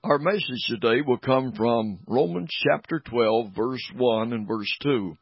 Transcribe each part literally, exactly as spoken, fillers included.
Our message today will come from Romans chapter twelve, verse one and verse two.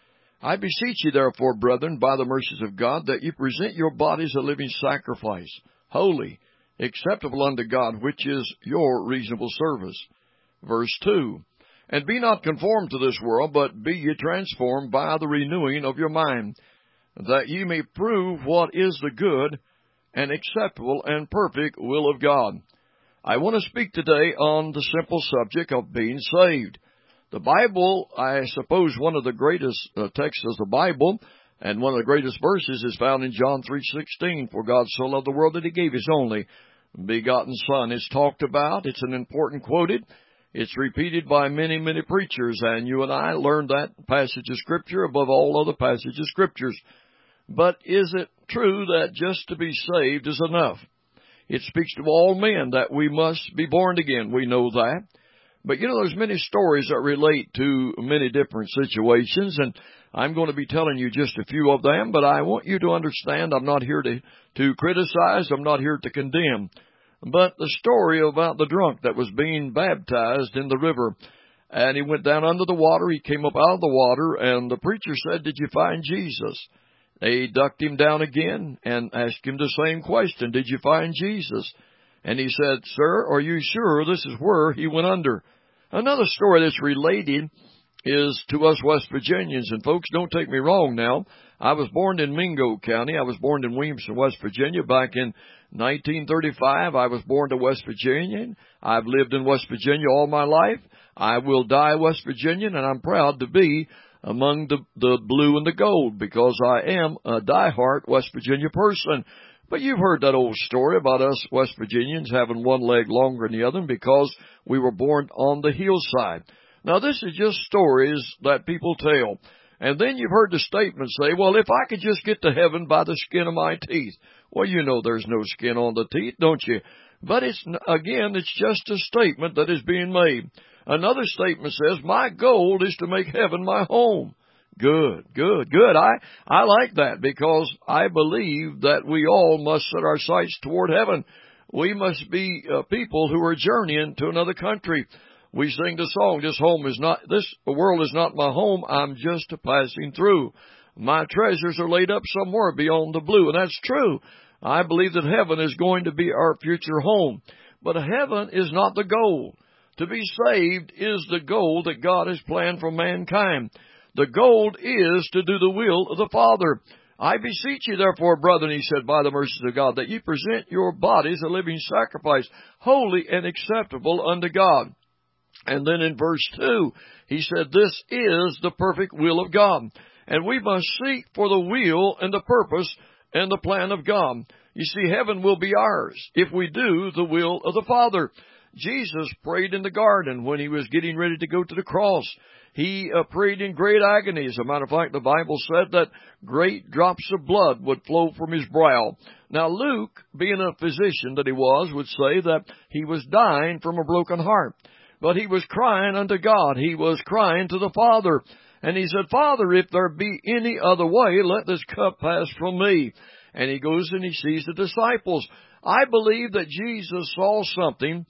I beseech you, therefore, brethren, by the mercies of God, that you present your bodies a living sacrifice, holy, acceptable unto God, which is your reasonable service. Verse two. And be not conformed to this world, but be ye transformed by the renewing of your mind, that ye may prove what is the good and acceptable and perfect will of God. I want to speak today on the simple subject of being saved. The Bible, I suppose one of the greatest uh, texts of the Bible, and one of the greatest verses is found in John three sixteen. For God so loved the world that He gave His only begotten Son. It's talked about. It's an important quoted. It's repeated by many, many preachers, and you and I learned that passage of Scripture above all other passages of Scriptures. But is it true that just to be saved is enough? It speaks to all men that we must be born again. We know that. But, you know, there's many stories that relate to many different situations, and I'm going to be telling you just a few of them, but I want you to understand I'm not here to, to criticize. I'm not here to condemn. But the story about the drunk that was being baptized in the river, and he went down under the water, he came up out of the water, and the preacher said, "Did you find Jesus?" They ducked him down again and asked him the same question, "Did you find Jesus?" And he said, "Sir, are you sure this is where he went under?" Another story that's related is to us West Virginians. And folks, don't take me wrong now. I was born in Mingo County. I was born in Williamson, West Virginia back in nineteen thirty-five. I was born to West Virginian. I've lived in West Virginia all my life. I will die West Virginian, and I'm proud to be among the, the blue and the gold, because I am a diehard West Virginia person. But you've heard that old story about us West Virginians having one leg longer than the other because we were born on the hillside. Now, this is just stories that people tell. And then you've heard the statement say, "Well, if I could just get to heaven by the skin of my teeth." Well, you know there's no skin on the teeth, don't you? But it's, again, it's just a statement that is being made. Another statement says, "My goal is to make heaven my home." Good, good, good. I, I like that, because I believe that we all must set our sights toward heaven. We must be uh, people who are journeying to another country. We sing the song, "This home is not, this world is not my home. I'm just passing through. My treasures are laid up somewhere beyond the blue." And that's true. I believe that heaven is going to be our future home. But heaven is not the goal. To be saved is the goal that God has planned for mankind. The goal is to do the will of the Father. "I beseech you, therefore, brethren," he said, "by the mercies of God, that ye present your bodies a living sacrifice, holy and acceptable unto God." And then in verse two, he said, "This is the perfect will of God." And we must seek for the will and the purpose and the plan of God. You see, heaven will be ours if we do the will of the Father. Jesus prayed in the garden when he was getting ready to go to the cross. He uh, prayed in great agony. As a matter of fact, the Bible said that great drops of blood would flow from his brow. Now, Luke, being a physician that he was, would say that he was dying from a broken heart. But he was crying unto God. He was crying to the Father. And he said, "Father, if there be any other way, let this cup pass from me." And he goes and he sees the disciples. I believe that Jesus saw something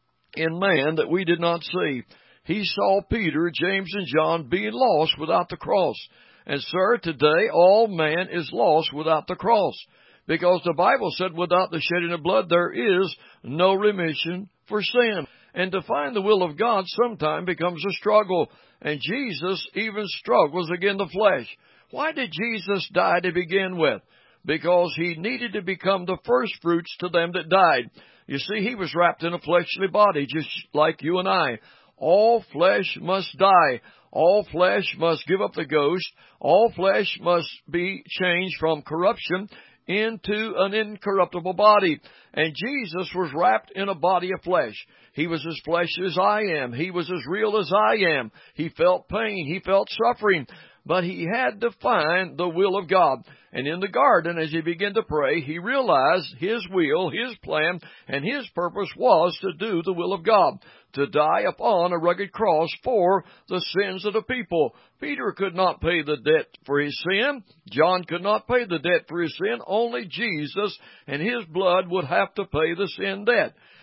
in man that we did not see. He saw Peter, James, and John being lost without the cross. And, sir, today all man is lost without the cross, because the Bible said without the shedding of blood there is no remission for sin. And to find the will of God sometimes becomes a struggle. And Jesus even struggles against the flesh. Why did Jesus die to begin with? Because he needed to become the first fruits to them that died. You see, he was wrapped in a fleshly body, just like you and I. All flesh must die. All flesh must give up the ghost. All flesh must be changed from corruption into an incorruptible body. And Jesus was wrapped in a body of flesh. He was as flesh as I am. He was as real as I am. He felt pain. He felt suffering. But he had to find the will of God. And in the garden, as he began to pray, he realized his will, his plan, and his purpose was to do the will of God, to die upon a rugged cross for the sins of the people. Peter could not pay the debt for his sin. John could not pay the debt for his sin. Only Jesus and his blood would have to pay the sin debt.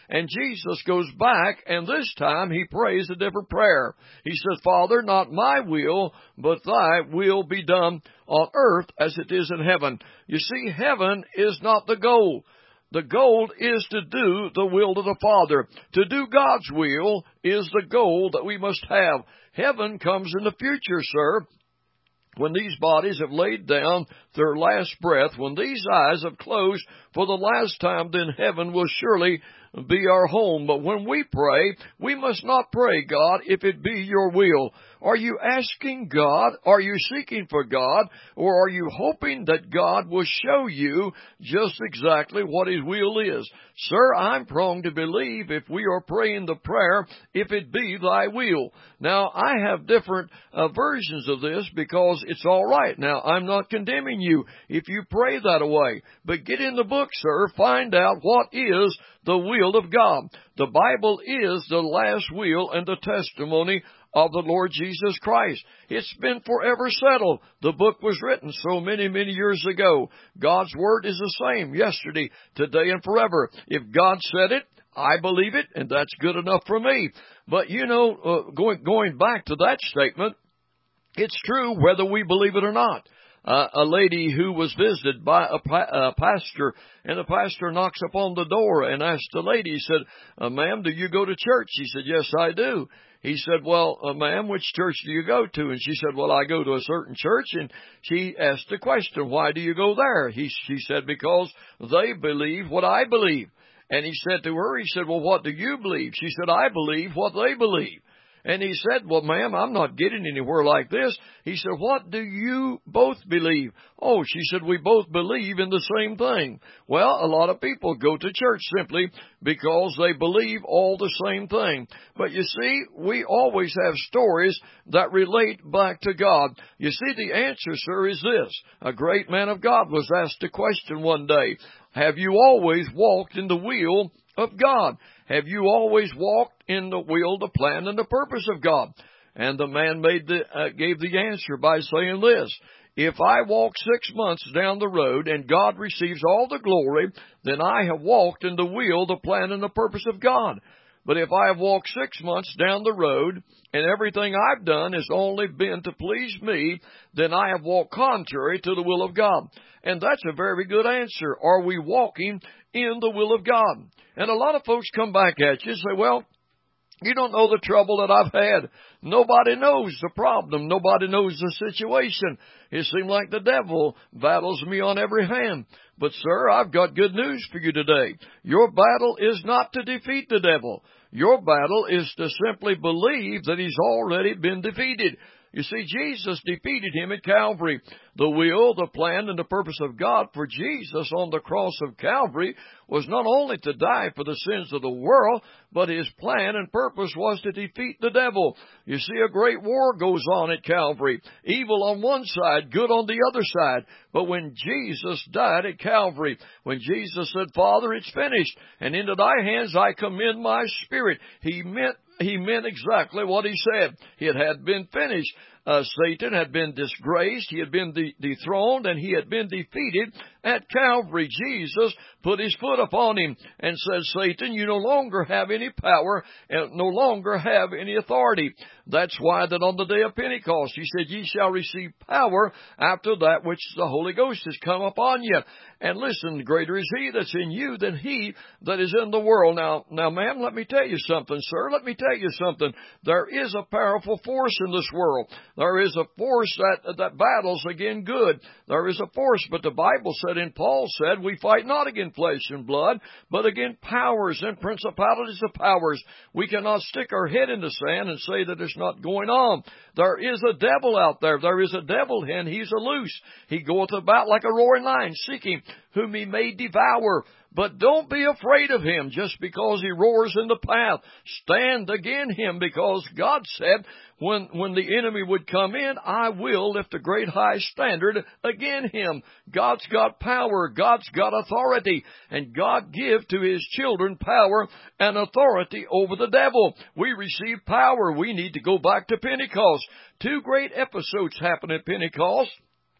And Jesus goes back, and this time he prays a different prayer. He says, Father, not my will, but thy will be done on earth as it is in heaven. You see, heaven is not the goal. The goal is to do the will of the Father. To do God's will is the goal that we must have. Heaven comes in the future, sir. When these bodies have laid down their last breath, when these eyes have closed for the last time, then heaven will surely be our home. But when we pray, we must not pray, God, if it be your will. Are you asking God? Are you seeking for God? Or are you hoping that God will show you just exactly what His will is? Sir, I'm prone to believe if we are praying the prayer, if it be thy will. Now, I have different uh, versions of this because it's all right. Now, I'm not condemning you if you pray that way. But get in the book, sir. Find out what is the will of God. The Bible is the last will and the testimony of the Lord Jesus Christ. It's been forever settled. The book was written so many, many years ago. God's Word is the same yesterday, today, and forever. If God said it, I believe it, and that's good enough for me. But, you know, uh, going, going back to that statement, it's true whether we believe it or not. Uh, a lady who was visited by a, pa- a pastor, and the pastor knocks upon the door and asks the lady, he said, uh, ma'am, do you go to church? She said, yes, I do. He said, well, uh, ma'am, which church do you go to? And she said, well, I go to a certain church. And she asked the question, why do you go there? He, she said, because they believe what I believe. And he said to her, he said, well, what do you believe? She said, I believe what they believe. And he said, well, ma'am, I'm not getting anywhere like this. He said, what do you both believe? Oh, she said, we both believe in the same thing. Well, a lot of people go to church simply because they believe all the same thing. But you see, we always have stories that relate back to God. You see, the answer, sir, is this. A great man of God was asked a question one day. Have you always walked in the will of God? Have you always walked in the will, the plan, and the purpose of God? And the man made the, uh, gave the answer by saying this. If I walk six months down the road and God receives all the glory, then I have walked in the will, the plan, and the purpose of God. But if I have walked six months down the road and everything I've done has only been to please me, then I have walked contrary to the will of God. And that's a very good answer. Are we walking in the will of God? And a lot of folks come back at you and say, well, you don't know the trouble that I've had. Nobody knows the problem. Nobody knows the situation. It seems like the devil battles me on every hand. But, sir, I've got good news for you today. Your battle is not to defeat the devil. Your battle is to simply believe that he's already been defeated. You see, Jesus defeated him at Calvary. The will, the plan, and the purpose of God for Jesus on the cross of Calvary was not only to die for the sins of the world, but his plan and purpose was to defeat the devil. You see, a great war goes on at Calvary. Evil on one side, good on the other side. But when Jesus died at Calvary, when Jesus said, Father, it's finished, and into thy hands I commend my spirit, he meant He meant exactly what he said. It had been finished. Uh, Satan had been disgraced. He had been de- dethroned, and he had been defeated at Calvary. Jesus put his foot upon him and said, Satan, you no longer have any power and no longer have any authority. That's why that on the day of Pentecost, he said, ye shall receive power after that which the Holy Ghost has come upon you. And listen, greater is he that's in you than he that is in the world. Now, now, ma'am, let me tell you something, sir. Let me tell you something. There is a powerful force in this world. There is a force that, that battles against good. There is a force, but the Bible said, and Paul said, we fight not against flesh and blood, but against powers and principalities of powers. We cannot stick our head in the sand and say that it's not going on. There is a devil out there. There is a devil, and he's a loose. He goeth about like a roaring lion, seeking whom he may devour. But don't be afraid of him just because he roars in the path. Stand against him, because God said when, when the enemy would come in, I will lift a great high standard against him. God's got power. God's got authority. And God give to his children power and authority over the devil. We receive power. We need to go back to Pentecost. Two great episodes happened at Pentecost.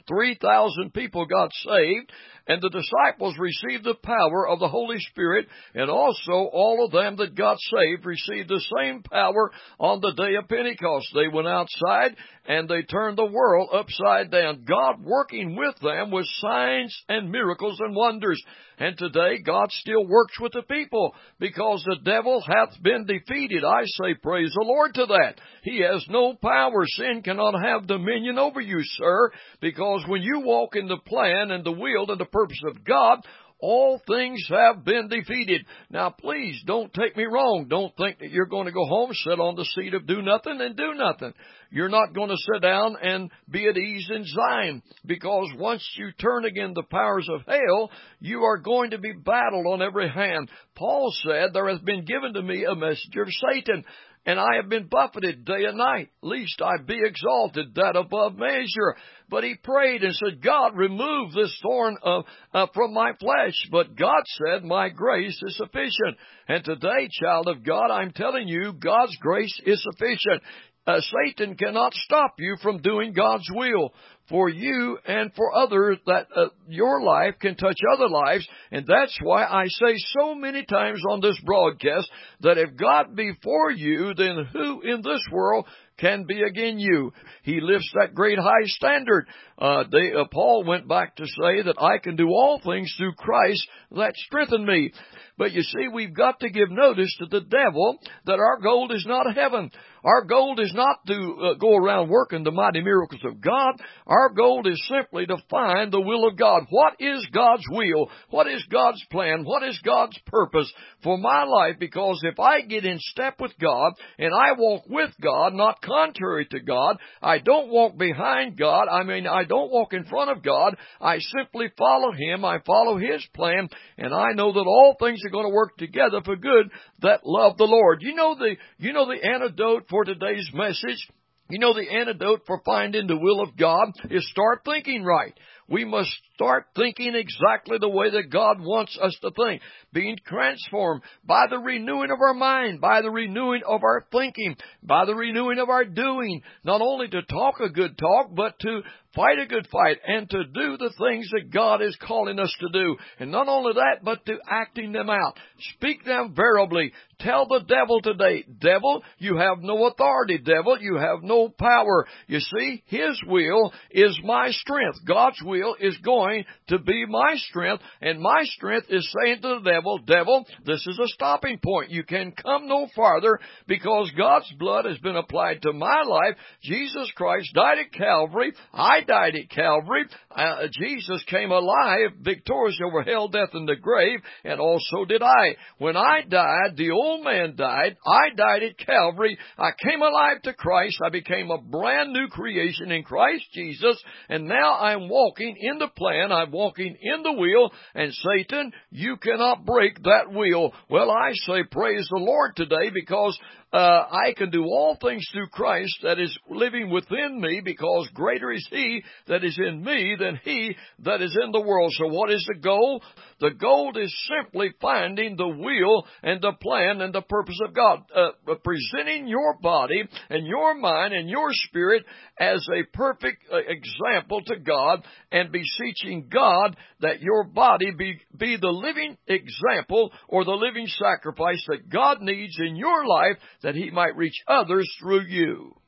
three thousand people got saved, and the disciples received the power of the Holy Spirit, and also all of them that got saved received the same power on the day of Pentecost. They went outside and they turned the world upside down. God working with them with signs and miracles and wonders. And today God still works with the people because the devil hath been defeated. I say praise the Lord to that. He has no power. Sin cannot have dominion over you, sir, because when you walk in the plan and the will and the purpose of God, all things have been defeated. Now, please don't take me wrong. Don't think that you're going to go home, sit on the seat of do nothing and do nothing. You're not going to sit down and be at ease in Zion, because once you turn against the powers of hell, you are going to be battled on every hand. Paul said, there has been given to me a messenger of Satan, and I have been buffeted day and night, lest I be exalted that above measure. But he prayed and said, God, remove this thorn uh, uh, from my flesh. But God said, my grace is sufficient. And today, child of God, I'm telling you, God's grace is sufficient. Uh, Satan cannot stop you from doing God's will for you and for others, that uh, your life can touch other lives. And that's why I say so many times on this broadcast that if God be for you, then who in this world can be against you? He lifts that great high standard. Uh, they, uh, Paul went back to say that I can do all things through Christ that strengthen me. But you see, we've got to give notice to the devil that our goal is not heaven. Our goal is not to uh, go around working the mighty miracles of God. Our goal is simply to find the will of God. What is God's will? What is God's plan? What is God's purpose for my life? Because if I get in step with God and I walk with God, not contrary to God, I don't walk behind God. I mean, I don't walk in front of God. I simply follow Him. I follow His plan, and I know that all things are going to work together for good that love the Lord. You know the, you know the antidote for today's message? You know the antidote for finding the will of God is start thinking right. We must start thinking exactly the way that God wants us to think, being transformed by the renewing of our mind, by the renewing of our thinking, by the renewing of our doing, not only to talk a good talk, but to fight a good fight and to do the things that God is calling us to do. And not only that, but to acting them out. Speak them verily. Tell the devil today, devil, you have no authority. Devil, you have no power. You see, His will is my strength. God's will is going to be my strength, and my strength is saying to the devil, devil, this is a stopping point. You can come no farther because God's blood has been applied to my life. Jesus Christ died at Calvary. I died at Calvary. Uh, Jesus came alive, victorious over hell, death, and the grave, and also did I. When I died, the old man died. I died at Calvary. I came alive to Christ. I became a brand new creation in Christ Jesus, and now I'm walking in the plan. I'm walking in the will, and Satan, you cannot break that will. Well, I say praise the Lord today, because Uh, I can do all things through Christ that is living within me, because greater is He that is in me than he that is in the world. So what is the goal? The goal is simply finding the will and the plan and the purpose of God. Uh, presenting your body and your mind and your spirit as a perfect uh, example to God, and beseeching God that your body be, be the living example or the living sacrifice that God needs in your life, that He might reach others through you.